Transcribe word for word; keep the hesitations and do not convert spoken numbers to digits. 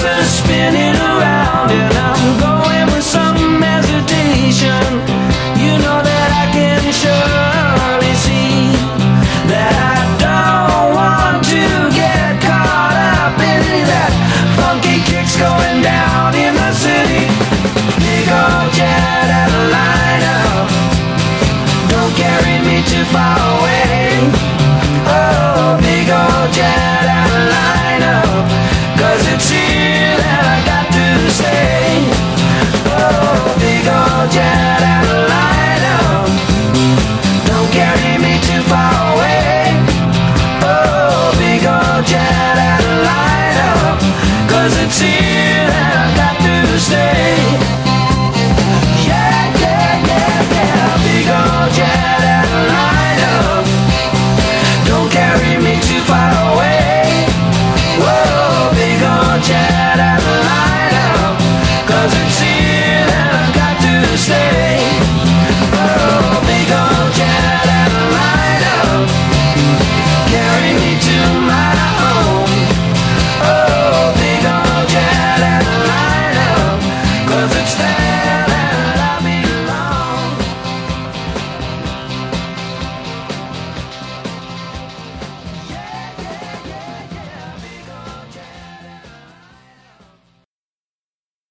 are spinning around and I'm going with some hesitation. You know that I can surely see that I don't want to get caught up in that funky kicks going down in the city. Big old jet out of lineup, don't carry me too far away. Oh, big old jet out of lineup, cause it's here that I got to stay. Oh, big old jet out of lineup, don't carry me too far away. Oh, big old jet out of lineup, cause it's here